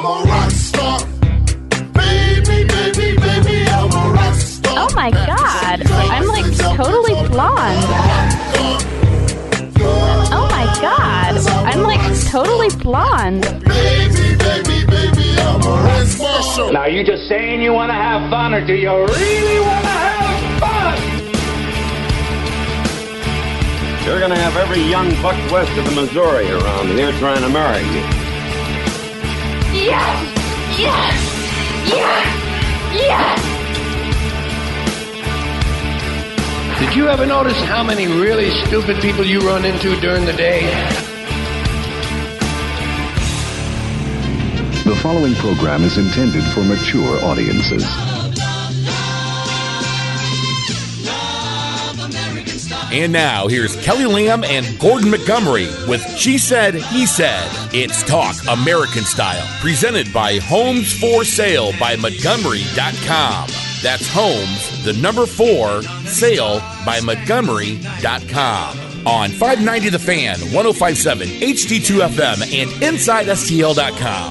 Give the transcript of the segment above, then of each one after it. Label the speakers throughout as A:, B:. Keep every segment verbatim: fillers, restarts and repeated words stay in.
A: a rock star. Baby, baby, baby, I'm a rock star.
B: Oh my God, I'm like totally blonde. Oh my God, I'm like totally blonde.
A: Baby, baby, baby, I'm a rock star.
C: Now, are you just saying you want to have fun, or do you really want to have fun? You're going to have every young buck west of the Missouri around here trying to marry you.
B: Yes! Yes! Yes! Yes!
D: Did you ever notice how many really stupid people you run into during the day?
E: The following program is intended for mature audiences.
F: And now, here's Kelly Lamb and Gordon Montgomery with She Said, He Said. It's Talk American Style, presented by Homes for Sale by Montgomery dot com. That's Homes, the number four, sale by Montgomery dot com. On five ninety The Fan, one oh five point seven H D two F M, and inside S T L dot com.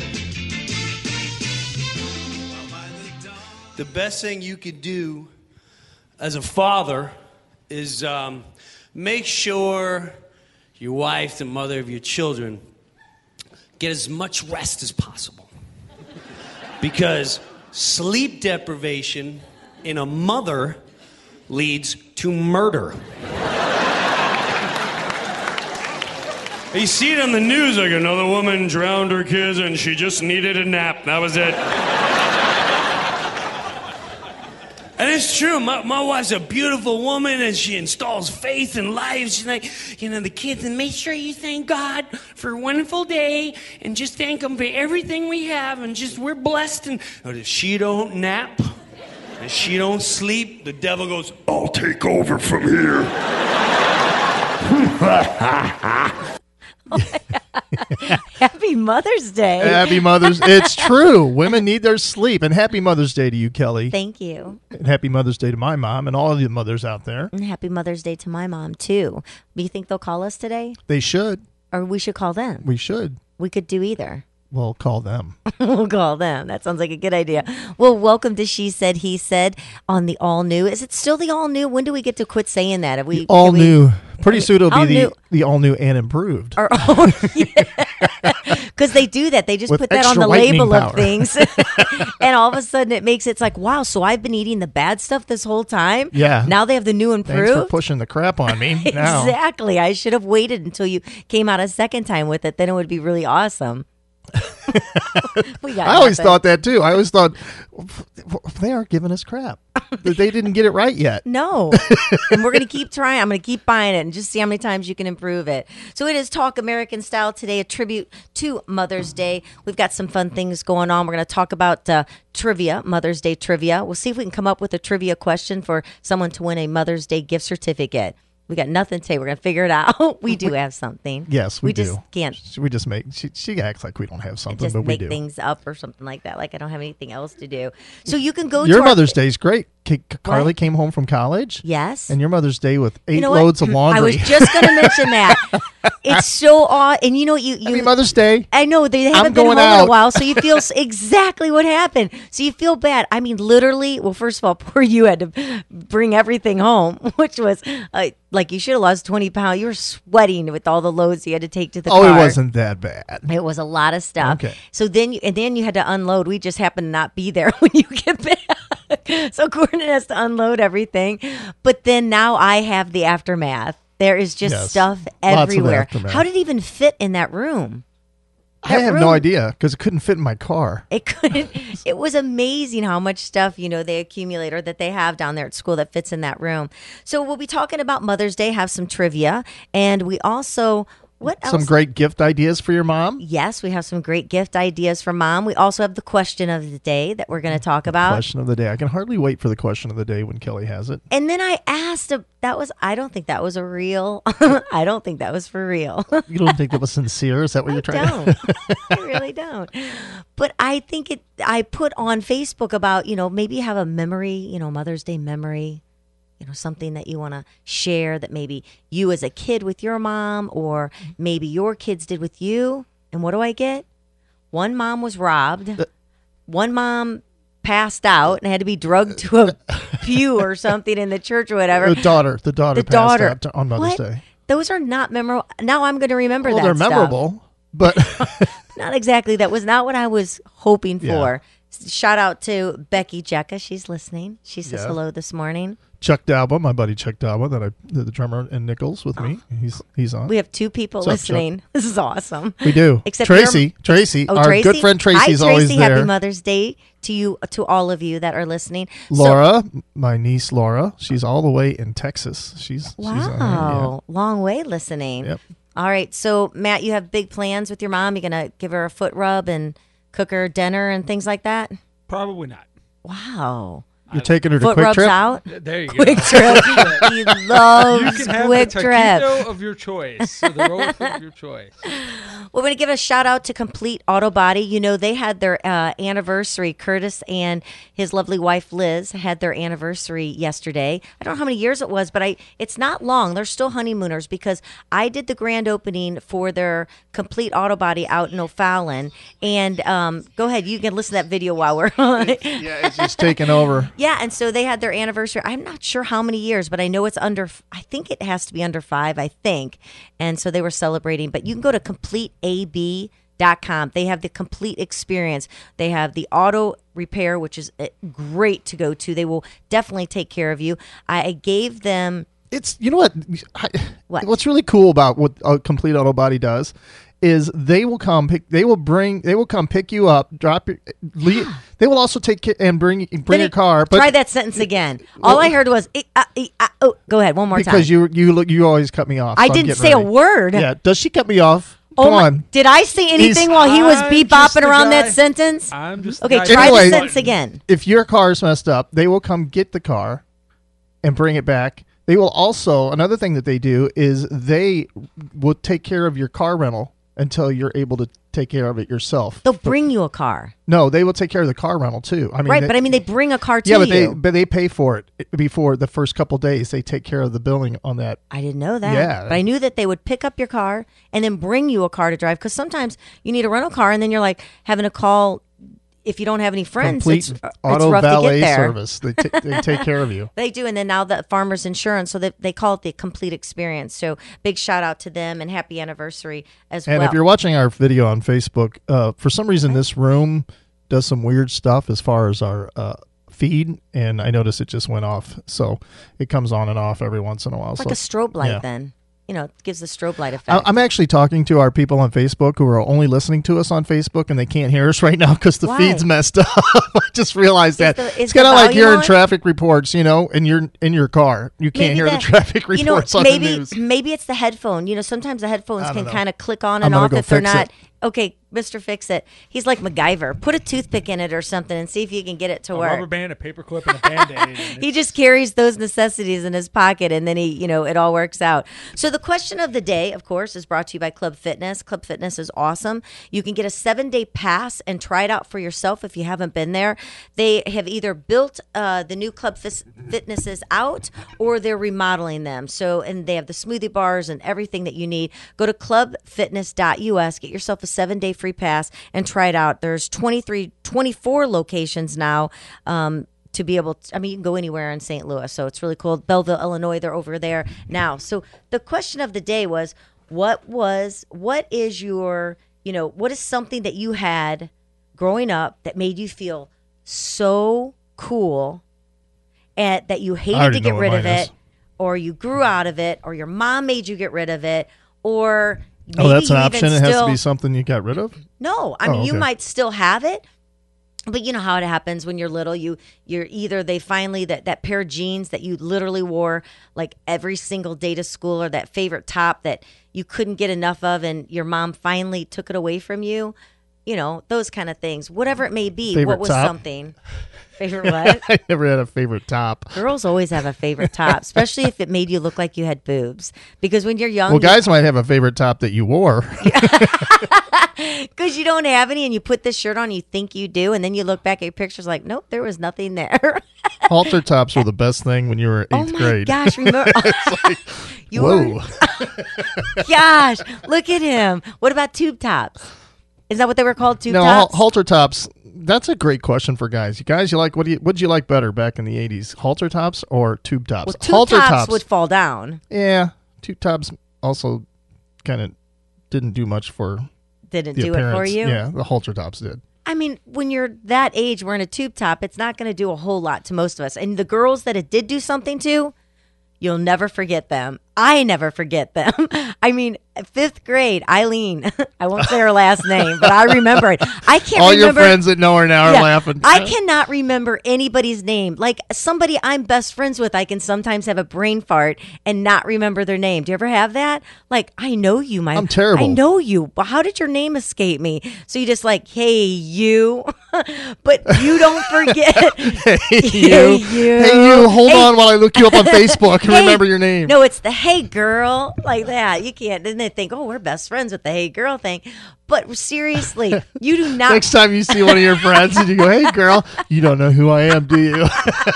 G: The best thing you could do as a father is um, make sure your wife, the mother of your children, get as much rest as possible. Because sleep deprivation in a mother leads to murder. You see it on the news, like another woman drowned her kids and she just needed a nap. That was it. And it's true. My, my wife's a beautiful woman, and she installs faith in life. She's like, you know, the kids, and make sure you thank God for a wonderful day, and just thank Him for everything we have, and just we're blessed. And but if she don't nap, and she don't sleep, the devil goes, I'll take over from here.
H: Happy Mother's Day.
I: Happy Mother's It's true. Women need their sleep. And happy Mother's Day to you, Kelly.
H: Thank you.
I: And happy Mother's Day to my mom and all of the mothers out there.
H: And happy Mother's Day to my mom, too. Do you think they'll call us today?
I: They should.
H: Or we should call them?
I: We should.
H: We could do either.
I: We'll call them.
H: We'll call them. That sounds like a good idea. Well, welcome to She Said, He Said on the all new. Is it still the all new? When do we get to quit saying that? Have we
I: the all
H: we,
I: new. Pretty soon it'll be
H: new.
I: the, the all new and improved.
H: Or, oh, yeah. Because they do that. They just
I: With
H: put that on the
I: whitening
H: label
I: power.
H: of things. And all of a sudden it makes it's like, wow, so I've been eating the bad stuff this whole time?
I: Yeah.
H: Now they have the new improved?
I: Thanks for pushing the crap on me. Now.
H: Exactly. I should have waited until you came out a second time with it. Then it would be really awesome. we got
I: I always
H: nothing.
I: thought that too. I always thought they aren't giving us crap. They didn't get it right yet.
H: No. And we're going to keep trying. I'm going to keep buying it and just see how many times you can improve it. So it is Talk American Style today, a tribute to Mother's Day. We've got some fun things going on. We're going to talk about uh, trivia, Mother's Day trivia. We'll see if we can come up with a trivia question for someone to win a Mother's Day gift certificate. We got nothing today. We're going to figure it out. We do have something.
I: Yes, we,
H: we
I: do.
H: just can't.
I: We just make, she, she acts like we don't have something,
H: just
I: but we
H: make
I: do.
H: things up or something like that. Like I don't have anything else to do. So you can go
I: Your
H: to
I: Mother's
H: our,
I: Day is great. K- Carly
H: What?
I: came home from college.
H: Yes.
I: And your Mother's Day with eight
H: You know what?
I: loads of laundry.
H: I was just going to mention that. It's so odd. And you know, you, you
I: Happy Mother's Day.
H: I know they haven't
I: I'm
H: been home
I: going
H: in
I: out.
H: a while, so you feel s- exactly what happened. So you feel bad. I mean, literally. Well, first of all, poor you had to bring everything home, which was uh, like you should have lost twenty pounds. You were sweating with all the loads you had to take to the
I: Oh,
H: car.
I: it wasn't that bad.
H: It was a lot of stuff.
I: Okay.
H: So then, you, and then you had to unload. We just happened to not be there when you get back. So Gordon has to unload everything. But then now I have the aftermath. There is just
I: Yes.
H: stuff
I: Lots of
H: everywhere.
I: aftermath.
H: How did it even fit in that room?
I: I
H: That
I: have
H: room-
I: no idea because it couldn't fit in my car.
H: It couldn't. It was amazing how much stuff, you know, they accumulate or that they have down there at school that fits in that room. So we'll be talking about Mother's Day, have some trivia, and we also what else?
I: Some great gift ideas for your mom.
H: Yes, we have some great gift ideas for Mom. We also have the question of the day that we're going to talk about.
I: Question of the day. I can hardly wait for the question of the day when Kelly has it.
H: And then I asked, a, that was, I don't think that was a real, I don't think that was for real.
I: You don't think that was sincere? Is that what
H: I
I: you're trying
H: don't.
I: to
H: I really don't. But I think it, I put on Facebook about, you know, maybe you have a memory, you know, Mother's Day memory, you know, something that you want to share that maybe you as a kid with your mom or maybe your kids did with you. And what do I get? One mom was robbed. One mom passed out and had to be drugged to a pew or something in the church or whatever.
I: The daughter, the daughter,
H: The
I: passed
H: daughter.
I: out on Mother's
H: What?
I: Day.
H: Those are not memorable. Now I'm going to remember
I: Well,
H: that
I: they're
H: stuff.
I: memorable, but
H: Not exactly. That was not what I was hoping
I: Yeah.
H: for. Shout out to Becky Jecka. She's listening. She says
I: Yeah.
H: hello this morning.
I: Chuck Dalba, my buddy Chuck Dalba, that I the, the drummer in Nichols with me. He's he's on.
H: We have two people
I: What's up,
H: listening. This is awesome.
I: We do.
H: Except
I: Tracy,
H: you're-
I: Tracy,
H: Oh,
I: our
H: Tracy?
I: good friend Tracy's
H: Hi,
I: always
H: Tracy.
I: there.
H: Happy Mother's Day to you, to all of you that are listening. So-
I: Laura, my niece Laura, she's all the way in Texas. She's
H: wow,
I: she's on,
H: long way listening.
I: Yep.
H: All right, so Matt, you have big plans with your mom. You're gonna give her a foot rub and cook her dinner and things like that.
J: Probably not.
H: Wow.
I: yeah. You're taking her to
H: Foot
I: Quick
H: rubs
I: Trip.
H: out.
J: There you
H: Quick
J: go.
H: Trip. He loves
J: You can have
H: Quick
J: the
H: Trip.
J: taquito of your choice. So the roll of your choice.
H: We're going to give a shout out to Complete Auto Body. You know, they had their uh, anniversary. Curtis and his lovely wife Liz had their anniversary yesterday. I don't know how many years it was, but I it's not long. They're still honeymooners because I did the grand opening for their Complete Auto Body out in O'Fallon. And um, go ahead, you can listen to that video while we're on it.
I: Yeah, it's just taking over.
H: Yeah, and so they had their anniversary. I'm not sure how many years, but I know it's under, I think it has to be under five, I think. And so they were celebrating. But you can go to complete a b dot com. They have the complete experience. They have the auto repair, which is uh, great to go to. They will definitely take care of you. I gave them.
I: It's you know what I,
H: What?
I: what's really cool about what a Complete Auto Body does is they will come pick they will bring they will come pick you up, drop your leave, they will also take ca- and bring bring
H: Then
I: your
H: it-
I: car, but
H: try that sentence again. All I heard was, "Eh, ah, eh, ah." Oh, go ahead, one more time.
I: because you you look you always cut me off.
H: I
I: so I'm
H: didn't
I: getting
H: say a
I: ready.
H: word.
I: Yeah, does she cut me off?
H: Oh
I: Come
H: my-
I: on.
H: Did I say anything
I: He's-
H: while he was
J: I'm
H: bebopping
J: just the
H: around
J: guy-
H: that sentence?
J: I'm just the
H: Okay,
J: guy
H: try
I: Anyway-
H: the sentence again.
I: If your car's messed up, they will come get the car and bring it back. They will also, another thing that they do is they will take care of your car rental until you're able to take care of it yourself.
H: They'll bring you a car.
I: No, they will take care of the car rental too. I mean,
H: Right,
I: they-
H: but I mean, they bring a car to
I: yeah, but they
H: you.
I: but they pay for it before the first couple days. They take care of the billing on that.
H: I didn't know that.
I: Yeah.
H: But I knew that they would pick up your car and then bring you a car to drive. Because sometimes you need a rental car and then you're like having to call if you don't have any friends.
I: Complete
H: it's,
I: auto
H: it's rough to
I: valet
H: get there.
I: service. They t- they take care of you.
H: They do, and then now the Farmers Insurance, so they, they call it the complete experience. So big shout out to them and happy anniversary as
I: And
H: well.
I: if you're watching our video on Facebook, uh, for some reason this room does some weird stuff as far as our uh, feed, and I noticed it just went off. So it comes on and off every once in a while.
H: It's
I: so,
H: like a strobe light
I: yeah.
H: then. You know, it gives the strobe light
I: I-
H: effect.
I: I'm actually talking to our people on Facebook who are only listening to us on Facebook, and they can't hear us right now because the
H: Why?
I: feed's messed up. I just realized that
H: the- is
I: it's
H: the
I: kind of like
H: volume
I: you're in
H: on?
I: traffic reports, you know, and you're in your car. You can't
H: Maybe
I: hear the
H: that-
I: traffic reports
H: you know,
I: on
H: maybe,
I: the news.
H: Maybe it's the headphone. You know, sometimes the headphones
I: I don't
H: can
I: know.
H: kind of click on
I: I'm
H: and
I: gonna
H: off
I: go
H: if they're
I: fix
H: not.
I: it.
H: Okay, Mister Fix It. He's like MacGyver. Put a toothpick in it or something and see if you can get it to
J: A
H: work.
J: rubber band, a paperclip, and a band-aid. and
H: He just carries those necessities in his pocket and then he, you know, it all works out. So the question of the day, of course, is brought to you by Club Fitness. Club Fitness is awesome. You can get a seven-day pass and try it out for yourself if you haven't been there. They have either built uh, the new Club Fis- Fitnesses out or they're remodeling them. So, and they have the smoothie bars and everything that you need. Go to club fitness dot u s, get yourself a seven-day free pass and try it out. There's twenty-three, twenty-four locations now. Um, to be able to, I mean, you can go anywhere in Saint Louis, so it's really cool. Belleville, Illinois, they're over there now. So the question of the day was, what was, what is your, you know, what is something that you had growing up that made you feel so cool and that you
I: I
H: hated
I: already
H: to get
I: know what
H: rid of
I: mine
H: it,
I: is.
H: or you grew out of it, or your mom made you get rid of it, or maybe
I: Oh, that's an
H: you
I: option.
H: even
I: It has
H: still,
I: to be something you got rid of.
H: no, I
I: Oh,
H: mean, you
I: okay.
H: might still have it, but you know how it happens when you're little. You, you're either they finally that that pair of jeans that you literally wore like every single day to school, or that favorite top that you couldn't get enough of, and your mom finally took it away from you. You know, those kind of things. Whatever it may be,
I: Favorite
H: what was
I: top?
H: something? Favorite what?
I: I never had a favorite top.
H: Girls always have a favorite top, especially if it made you look like you had boobs. Because when you're young,
I: Well, guys might have a favorite top that you wore.
H: because you don't have any and you put this shirt on, you think you do, and then you look back at your pictures like, nope, there was nothing there.
I: Halter tops were the best thing when you were eighth
H: Oh my
I: grade.
H: gosh, remember? you
I: Whoa.
H: were, gosh, look at him. What about tube tops? Is that what they were called? Tube
I: no,
H: tops?
I: hal- halter tops. That's a great question for guys. You guys, you like what do you what did you like better back in the eighties? Halter tops or tube tops?
H: Well, tube
I: halter
H: tops, would fall down.
I: Yeah, tube tops also kind of didn't do much for
H: Didn't
I: the
H: do it for
I: appearance.
H: you?
I: Yeah, the halter tops did.
H: I mean, when you're that age, wearing a tube top, it's not going to do a whole lot to most of us. And the girls that it did do something to, you'll never forget them. I never forget them. I mean, fifth grade, Eileen. I won't say her last name, but I remember it. I can't
I: All
H: remember.
I: your friends that know her now are
H: Yeah,
I: laughing.
H: I cannot remember anybody's name. Like somebody I'm best friends with, I can sometimes have a brain fart and not remember their name. Do you ever have that? Like, I know you, my
I: I'm terrible.
H: I know you, but how did your name escape me? So you just like, hey, you, but you don't forget.
I: Hey, you.
H: Hey, you.
I: Hey, you. Hold
H: Hey.
I: on while I look you up on Facebook and
H: Hey.
I: remember your name.
H: No, it's the hey girl, like that. You can't. Then they think, oh, we're best friends with the hey girl thing. But seriously, you do not.
I: Next time you see one of your friends and you go, hey, girl, you don't know who I am, do you?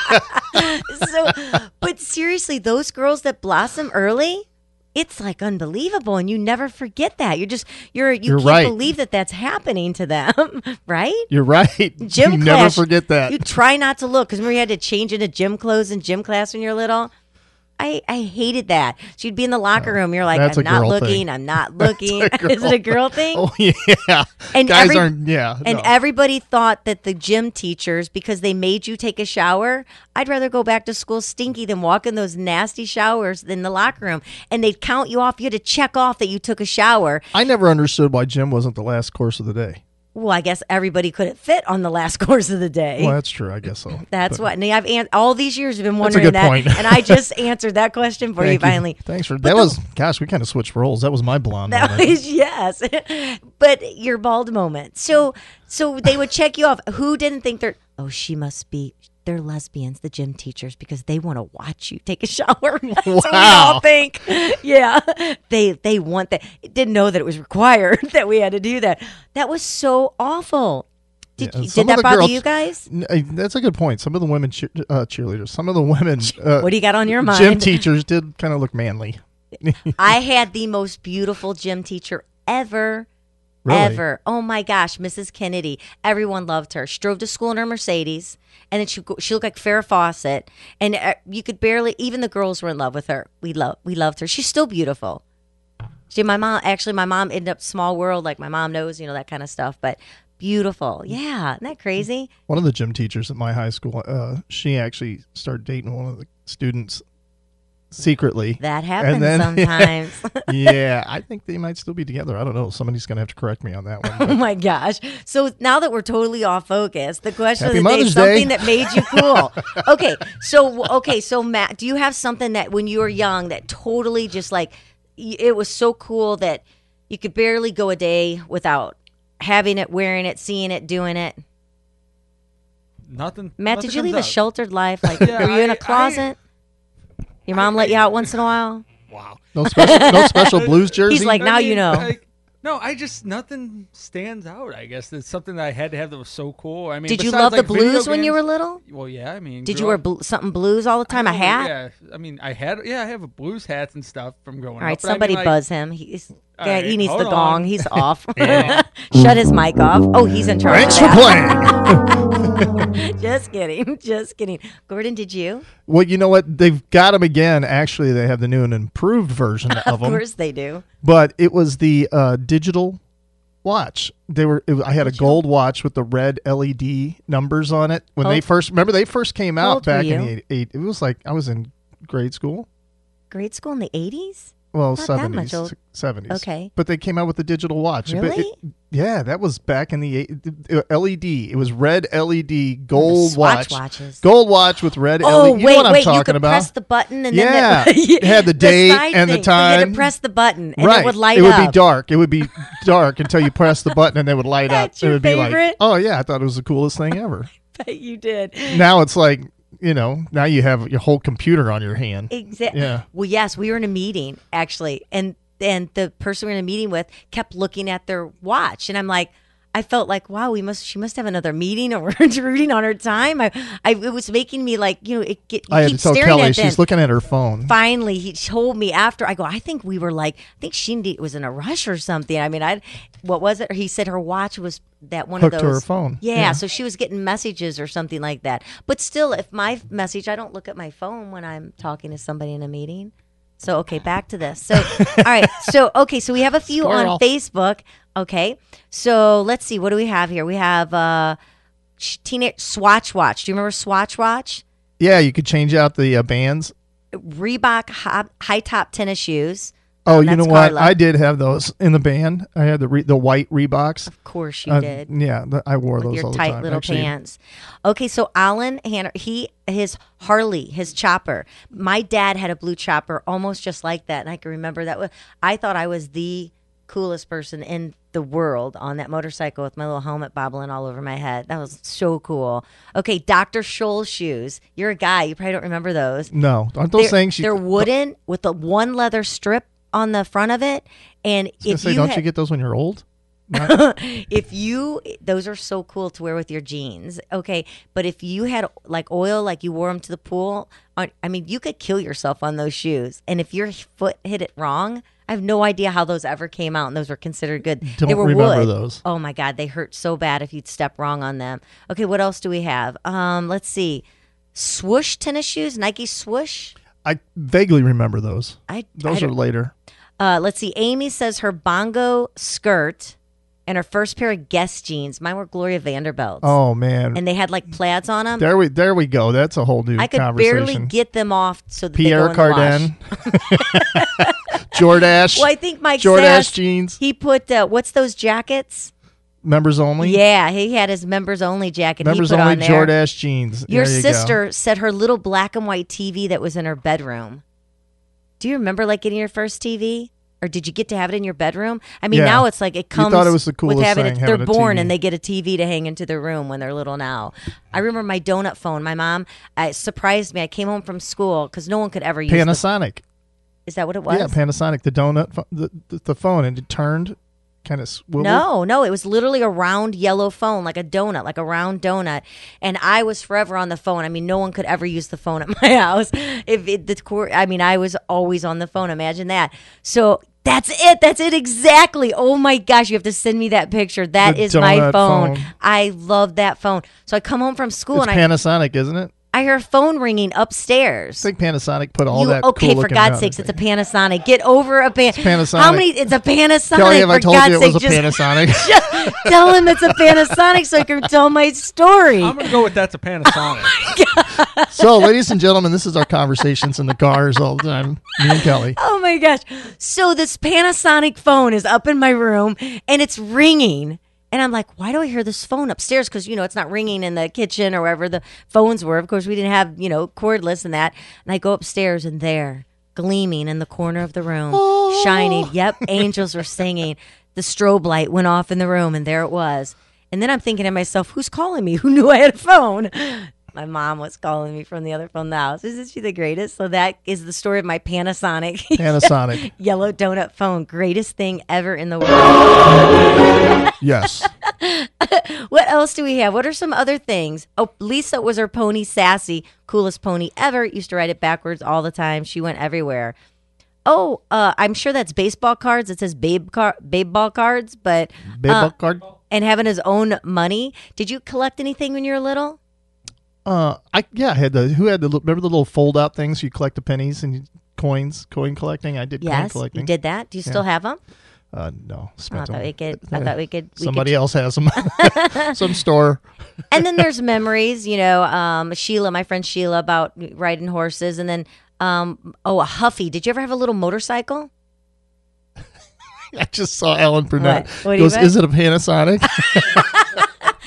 H: So, but seriously, those girls that blossom early, it's like unbelievable, and you never forget that. You're just you're you
I: You're
H: can't
I: right.
H: believe that that's happening to them, right?
I: You're right.
H: Gym
I: you
H: class,
I: never forget that.
H: You try not to look because remember you had to change into gym clothes in gym class when you're little. I, I hated that. So you'd be in the locker room. You're like,
I: That's
H: I'm
I: a
H: not
I: girl
H: looking.
I: thing.
H: I'm not looking.
I: That's a
H: Is it a girl thing?
I: Oh, yeah.
H: And
I: Guys
H: every-
I: aren't, yeah.
H: And
I: no.
H: everybody thought that the gym teachers, because they made you take a shower, I'd rather go back to school stinky than walk in those nasty showers in the locker room. And they'd count you off. You had to check off that you took a shower.
I: I never understood why gym wasn't the last course of the day.
H: Well, I guess everybody couldn't fit on the last course of the day.
I: Well, that's true. I guess so.
H: That's
I: But-
H: what. And I've an- all these years have been
I: That's a
H: wondering
I: good
H: that,
I: point.
H: and I just answered that question for you
I: Thank
H: finally.
I: Thanks for
H: But
I: that.
H: the-
I: Was gosh, we kind of switched roles. That was my blonde.
H: That
I: moment.
H: was yes, but your bald moment. So, so they would check you off. Who didn't think they're? Oh, she must be. They're lesbians, the gym teachers, because they want to watch you take a shower. That's what we
I: Wow.
H: all think. Yeah, they they want that. Didn't know that it was required that we had to do that. That was so awful. Did,
I: Yeah,
H: you,
I: some
H: did
I: of
H: that
I: the
H: bother
I: girls-
H: you guys?
I: N- uh, That's a good point. Some of the women cheer, uh, cheerleaders, some of the women uh,
H: What do you got on your mind?
I: gym teachers did kind of look manly.
H: I had the most beautiful gym teacher ever.
I: Really?
H: Ever. Oh my gosh, Missus Kennedy. Everyone loved her. She drove to school in her Mercedes, and then she she looked like Farrah Fawcett, and uh, you could barely. Even the girls were in love with her. We love we loved her. She's still beautiful. She, my mom, actually, my mom ended up small world, like my mom knows, you know, that kind of stuff. But beautiful, yeah, isn't that crazy?
I: One of the gym teachers at my high school, uh, she actually started dating one of the students secretly.
H: That happens
I: And then-
H: sometimes.
I: Yeah, I think they might still be together. I don't know. Somebody's going to have to correct me on that one.
H: Oh
I: but-
H: my gosh. So now that we're totally off focus, the question
I: Happy
H: of the day,
I: Mother's Day.
H: something that made you cool. Okay. So, okay. So Matt, do you have something that when you were young that totally just like, y- it was so cool that you could barely go a day without having it, wearing it, seeing it, doing it?
J: Nothing.
H: Matt,
J: nothing
H: did you
J: comes
H: leave a
J: out.
H: sheltered life? Like,
J: Yeah,
H: were you in
J: I-
H: a closet? Your mom let you out once in a while?
J: Wow.
I: No special, no special blues jersey.
H: He's like, now you know.
J: Like, no, I just nothing stands out. I guess it's something that I had to have that was so cool. I mean,
H: Did you
J: besides,
H: love the
J: like, video
H: blues when you
J: games-
H: were little?
J: Well, yeah. I mean,
H: Did you
J: grew
H: wear
J: up-
H: bl- something blues all the time? A
J: Oh,
H: hat?
J: Yeah, I mean, I had yeah, I have a blues hats and stuff from growing
H: All right,
J: up. but I mean,
H: somebody
J: like-
H: buzz him. He's
J: All
H: yeah,
J: right,
H: he needs the
J: hold
H: gong.
J: on.
H: He's off.
J: Yeah.
H: Shut his mic off. Oh, he's in charge.
I: Thanks
H: of
I: for
H: that.
I: playing.
H: Just kidding. Just kidding. Gordon, did you?
I: Well, you know what? They've got them again. Actually, they have the new and improved version of
H: Of
I: them.
H: course they do.
I: But it was the uh, digital watch. They were. It, was- I had a gold watch with the red L E D numbers on it when
H: How
I: they
H: old-
I: first. Remember, they first came
H: How
I: out
H: old were
I: back in
H: you?
I: the eight, eight. It was like I was in grade school.
H: Grade school in the eighties?
I: Well,
H: Not that
I: seventies,
H: much old.
I: seventies.
H: Okay.
I: But they came out with the digital watch. But
H: Really?
I: it- yeah, that was back in the eight, uh, L E D. It was red L E D gold
H: Swatch
I: watch.
H: watches.
I: Gold watch with red
H: Oh,
I: L E D. You
H: wait,
I: know what I'm
H: wait.
I: talking
H: You could
I: about?
H: press the button and
I: Yeah.
H: then
I: It had the date
H: side
I: and the
H: thing. So you had
I: time.
H: to press the button and
I: right.
H: it would light
I: It would
H: up.
I: be dark. It would be dark until you press the button and it would light up.
H: That's
I: It
H: your
I: would be
H: favorite?
I: like, oh yeah, I thought it was the coolest thing ever.
H: Bet you did.
I: Now it's like, you know, now you have your whole computer on your hand.
H: Exactly.
I: Yeah.
H: Well, yes, we were in a meeting actually, and and the person we were in a meeting with kept looking at their watch, and I'm like, I felt like, wow, we must. She must have another meeting, or we're intruding on her time. I, I, it was making me like, you know, it get. You
I: I had
H: keep
I: to tell
H: staring
I: Kelly
H: at
I: she's
H: them.
I: looking at her phone.
H: Finally, he told me after. I go, I think we were like, I think she need- was in a rush or something. I mean, I, what was it? He said her watch was that one
I: Hooked
H: of
I: to
H: those.
I: her phone.
H: Yeah,
I: Yeah.
H: so she was getting messages or something like that. But still, if my message, I don't look at my phone when I'm talking to somebody in a meeting. So, okay, back to this. So, all right. So, okay, so we have a few
I: Squirrel.
H: on Facebook. Okay. So, let's see. What do we have here? We have uh, teenage Swatch Watch. Do you remember Swatch Watch?
I: Yeah, you could change out the uh, bands.
H: Reebok high, high top tennis shoes.
I: Oh,
H: Um,
I: you know
H: that's
I: what?
H: Carla.
I: I did have those in the band. I had the re- the white Reeboks.
H: Of course you
I: Uh,
H: did.
I: Yeah, th- I wore
H: With
I: those
H: your
I: all the
H: tight
I: time.
H: little
I: Actually,
H: pants. Okay, so Alan Hanner, he his Harley, his chopper. My dad had a blue chopper, almost just like that, and I can remember that. Was, I thought I was the coolest person in the world on that motorcycle with my little helmet bobbling all over my head. That was so cool. Okay, Doctor Scholl shoes. You're a guy. You probably don't remember those.
I: No, aren't those
H: they're,
I: saying she?
H: they're wooden with the one leather strip on the front of it, and
I: I was gonna
H: if
I: say,
H: you
I: don't
H: had-
I: you get those when you're old? Not-
H: if you those are so cool to wear with your jeans, okay, but if you had like oil, like you wore them to the pool, on, I mean, you could kill yourself on those shoes. And if your foot hit it wrong, I have no idea how those ever came out, and those were considered good.
I: Don't
H: they were
I: remember
H: wood.
I: those.
H: Oh my god, they hurt so bad if you'd step wrong on them. Okay, what else do we have? Um, let's see, swoosh tennis shoes, Nike swoosh.
I: I vaguely remember those.
H: I
I: Those
H: I
I: are
H: don't-
I: later.
H: Uh, let's see. Amy says her bongo skirt and her first pair of Guess jeans. Mine were Gloria Vanderbilt's.
I: Oh man,
H: And they had like plaids on them.
I: there we there we go. That's a whole new
H: I could
I: conversation.
H: barely get them off so that
I: Pierre
H: they go in the
I: Cardin,
H: wash.
I: Jordache.
H: Well, I think Mike
I: Jordache
H: Sass,
I: jeans,
H: he put, uh, what's those jackets?
I: members only.
H: Yeah, he had his members only jacket.
I: members
H: he put
I: only
H: on there.
I: Jordache jeans.
H: Your
I: There you go.
H: sister said her little black and white T V that was in her bedroom. Do you remember like getting your first T V? Or did you get to have it in your bedroom? I mean,
I: Yeah.
H: now it's like it
I: You
H: comes
I: thought it was the
H: with
I: coolest
H: having
I: thing,
H: it. They're
I: having a
H: born
I: T V.
H: and they get a T V to hang into their room when they're little now. I remember my donut phone. My mom uh, surprised me. I came home from school because no one could ever use the-
I: Panasonic.
H: Is that what it was?
I: Yeah, Panasonic. The donut, pho- the, the the phone, and it turned, kind of swiveled.
H: No, no, it was literally a round yellow phone, like a donut, like a round donut. And I was forever on the phone. I mean, no one could ever use the phone at my house. If it, the core, I mean, I was always on the phone. Imagine that. So that's it. That's it exactly. Oh my gosh, you have to send me that picture. That
I: The
H: is my
I: donut
H: phone.
I: phone.
H: I love that phone. So I come home from school
I: It's
H: and I,
I: Panasonic, isn't it?
H: I hear a phone ringing upstairs.
I: I think Panasonic put all
H: You-
I: that.
H: okay,
I: cool
H: for
I: looking
H: God's
I: down.
H: sakes, it's a Panasonic. Get over a pan.
I: Panasonic.
H: How many? It's a Panasonic.
I: Kelly, have
H: for
I: I told
H: God's
I: you it was a
H: sake, just-
I: Panasonic?
H: just tell him it's a Panasonic so I can tell my story.
J: I'm gonna go with that's a Panasonic.
I: So, ladies and gentlemen, this is our conversations in the cars all the time. Me and Kelly.
H: Oh my gosh. So this Panasonic phone is up in my room and it's ringing. And I'm like, why do I hear this phone upstairs? Because, you know, it's not ringing in the kitchen or wherever the phones were. Of course, we didn't have, you know, cordless and that. And I go upstairs and there, gleaming in the corner of the room, shining. Yep, angels were singing. The strobe light went off in the room and there it was. And then I'm thinking to myself, who's calling me? Who knew I had a phone? My mom was calling me from the other phone in the house. Isn't she the greatest? So that is the story of my Panasonic.
I: Panasonic.
H: Yellow donut phone. Greatest thing ever in the world.
I: Yes.
H: What else do we have? What are some other things? Oh, Lisa was her pony Sassy. Coolest pony ever. Used to ride it backwards all the time. She went everywhere. Oh, uh, I'm sure that's baseball cards. It says babe car- babe ball cards, but
I: Baseball
H: uh,
I: card.
H: and having his own money. Did you collect anything when you were little?
I: Uh, I yeah, I had the who had the li- remember the little fold out things you collect the pennies and you, coins, coin collecting. I did coin
H: Yes,
I: collecting.
H: you did that. Do you still have them?
I: Uh, no,
H: Oh, I
I: spent
H: thought
I: them.
H: we could. I thought we could. We
I: Somebody
H: could,
I: else has them. Some store.
H: And then there's memories. You know, um, Sheila, my friend Sheila, about riding horses, and then um, oh, a Huffy. Did you ever have a little motorcycle?
I: I just saw Alan Burnett.
H: What? What do you
I: goes,
H: bet?
I: is it a Panasonic?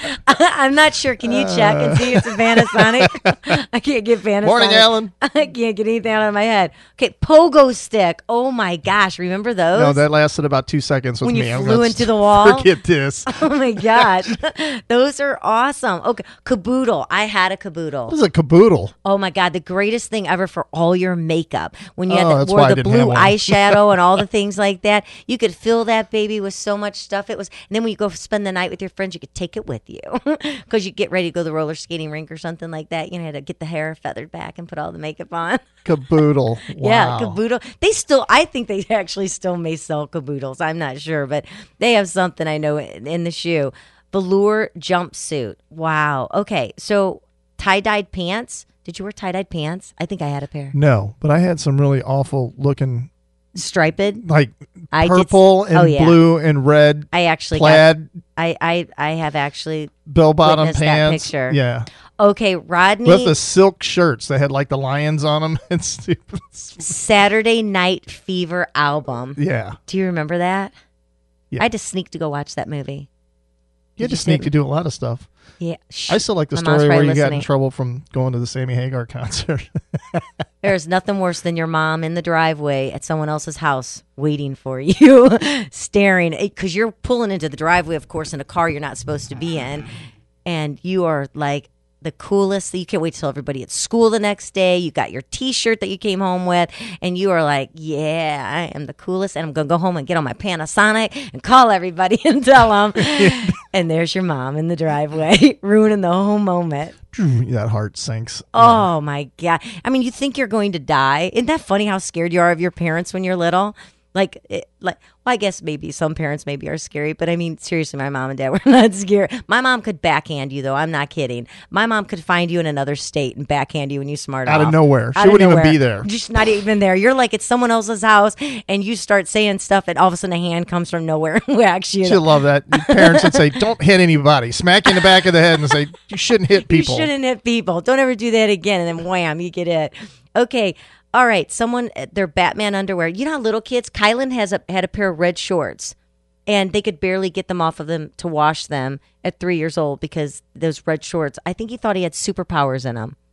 H: I'm not sure. Can you check and see if it's a Panasonic? I can't get Panasonic.
I: Morning, Alan.
H: I can't get anything out of my head. Okay, pogo stick. Oh my gosh, remember those?
I: No, that lasted about two seconds with
H: when
I: me.
H: you
I: I'm
H: flew
I: gonna
H: into the wall.
I: Forget this.
H: Oh my gosh, those are awesome. Okay, caboodle. I had a caboodle.
I: What is a caboodle?
H: Oh my god, the greatest thing ever for all your makeup. When you
I: Oh,
H: had the,
I: that's why I
H: wore the
I: didn't
H: blue
I: have one.
H: eyeshadow and all the things like that, you could fill that baby with so much stuff. It was, and then when you go spend the night with your friends, you could take it with you because you get ready to go to the roller skating rink or something like that. You know, had to get the hair feathered back and put all the makeup on.
I: Caboodle. Wow.
H: Yeah, caboodle. They still, I think they actually still may sell caboodles. I'm not sure, but they have something I know in, in the shoe. Velour jumpsuit. Wow. Okay, so tie-dyed pants. Did you wear tie-dyed pants? I think I had a pair.
I: No, but I had some really awful looking,
H: Striped?
I: like
H: I did-
I: purple and
H: oh, yeah.
I: blue and red.
H: I actually
I: plaid
H: got, I, I I have actually
I: bell bottom
H: witnessed that
I: pants.
H: picture.
I: Yeah,
H: Okay, Rodney.
I: with the silk shirts. They had like the lions on them and stupid.
H: Saturday Night Fever album.
I: Yeah,
H: Do you remember that?
I: Yeah.
H: I had to sneak to go watch that movie.
I: you had
H: Did
I: to sneak
H: sit-
I: to do a lot of stuff.
H: Yeah. Shh.
I: I still like the
H: My mom's
I: story where
H: probably
I: you got in
H: listening.
I: trouble from going to the Sammy Hagar concert.
H: There's nothing worse than your mom in the driveway at someone else's house waiting for you, staring, because you're pulling into the driveway, of course, in a car you're not supposed to be in, and you are like the coolest. You can't wait to tell everybody at school the next day. You got your T-shirt that you came home with, and you are like, yeah, I am the coolest, and I'm going to go home and get on my Panasonic and call everybody and tell them. And there's your mom in the driveway, ruining the whole moment.
I: That heart sinks.
H: Oh my God. I mean, you think you're going to die. Isn't that funny how scared you are of your parents when you're little? Like, it, like, well, I guess maybe some parents maybe are scary, but I mean, seriously, my mom and dad were not scared. My mom could backhand you, though. I'm not kidding. My mom could find you in another state and backhand you when you smart
I: Out of
H: off.
I: nowhere. She
H: Out of
I: wouldn't even
H: nowhere.
I: be there.
H: Just not even there. You're like, it's someone else's house, and you start saying stuff, and all of a sudden a hand comes from nowhere and whacks you.
I: She'd love that. Your parents would say, don't hit anybody. Smack you in the back of the head and say, you shouldn't hit people.
H: You shouldn't hit people. Don't ever do that again. And then wham, you get hit. Okay. All right. Someone, their Batman underwear. You know how little kids, Kylan has a, had a pair of red shorts, and they could barely get them off of them to wash them at three years old because those red shorts, I think he thought he had superpowers in them.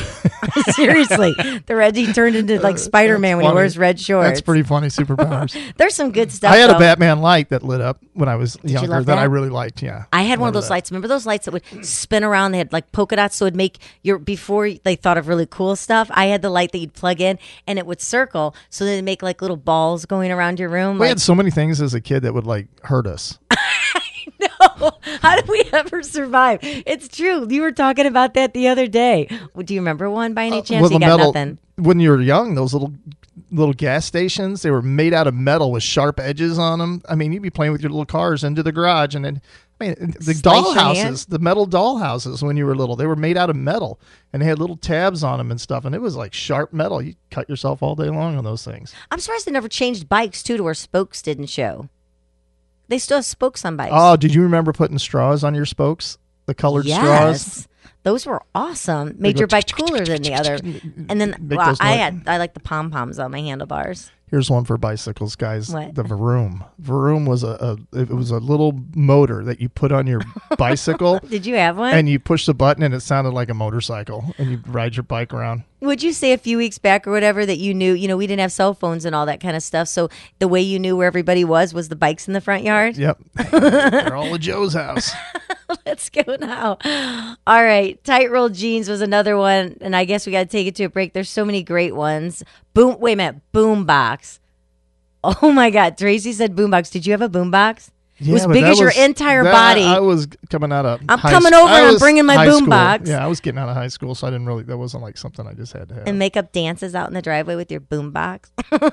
H: Seriously, the red, he turned into like Spider-Man when he
I: funny.
H: wears red shorts.
I: That's pretty funny, superpowers.
H: There's some good stuff.
I: I had
H: though.
I: a Batman light that lit up when I was
H: you
I: younger
H: love
I: that?
H: that?
I: I really liked, yeah.
H: I had one of
I: Remember
H: those
I: that.
H: lights. Remember those lights that would spin around? They had like polka dots, so it would make your, before they thought of really cool stuff, I had the light that you'd plug in and it would circle, so then it'd make like little balls going around your room.
I: We
H: like,
I: had so many things as a kid that would like hurt us.
H: no, how did we ever survive? It's true. You were talking about that the other day. Do you remember one by any chance?
I: Well,
H: You
I: the
H: got
I: metal,
H: nothing.
I: when you were young, those little little gas stations, they were made out of metal with sharp edges on them. I mean, you'd be playing with your little cars into the garage, and then I mean, the
H: Slice
I: doll
H: your hand?
I: houses, the metal doll houses when you were little, they were made out of metal, and they had little tabs on them and stuff, and it was like sharp metal. You cut yourself all day long on those things.
H: I'm surprised they never changed bikes too to where spokes didn't show. They still have spokes on bikes.
I: Oh, did you remember putting straws on your spokes? The colored
H: yes.
I: straws?
H: Those were awesome. Made
I: go
H: your bike cooler than the other. And then
I: Make
H: well,
I: those
H: I
I: noise.
H: had I like the pom poms on my handlebars.
I: Here's one for bicycles, guys.
H: What?
I: The Vroom. Vroom was a, a it was a little motor that you put on your bicycle.
H: Did you have one?
I: And you push the button and it sounded like a motorcycle, and you ride your bike around.
H: Would you say a few weeks back or whatever that you knew, you know, we didn't have cell phones and all that kind of stuff. So the way you knew where everybody was was the bikes in the front yard?
I: Yep. They're all at Joe's house.
H: Let's go now. All right. Tight rolled jeans was another one. And I guess we got to take it to a break. There's so many great ones. Boom. Wait a minute. Boombox. Oh my God. Tracy said boombox. Did you have a boombox? It was
I: but
H: big
I: that
H: as your
I: was-
H: entire
I: that-
H: body.
I: I was coming out of
H: I'm
I: high
H: coming
I: sc-
H: over
I: I
H: and I'm
I: was
H: bringing my
I: high
H: boom
I: school.
H: box.
I: Yeah, I was getting out of high school, so I didn't really, that wasn't like something I just had to have.
H: And make up dances out in the driveway with your boombox.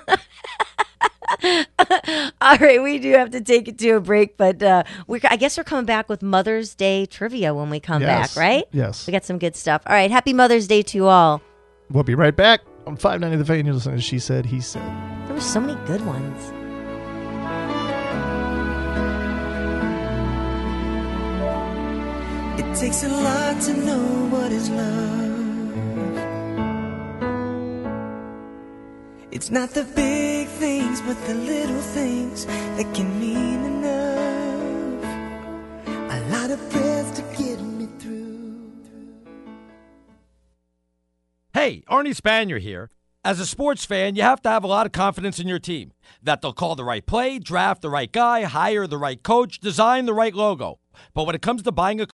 H: All right, we do have to take it to a break, but uh, we I guess we're coming back with Mother's Day trivia when we come
I: Yes,
H: back, right?
I: yes.
H: We got some good stuff. All right, happy Mother's Day to you all.
I: We'll be right back on five ninety The Fan. You're listening to She Said, He Said.
H: There were so many good ones.
K: It takes a lot to know what is love. It's not the big things, but the little things that can mean enough. A lot of breath to
L: Hey, Arnie Spanier here. As a sports fan, you have to have a lot of confidence in your team. That they'll call the right play, draft the right guy, hire the right coach, design the right logo. But when it comes to buying a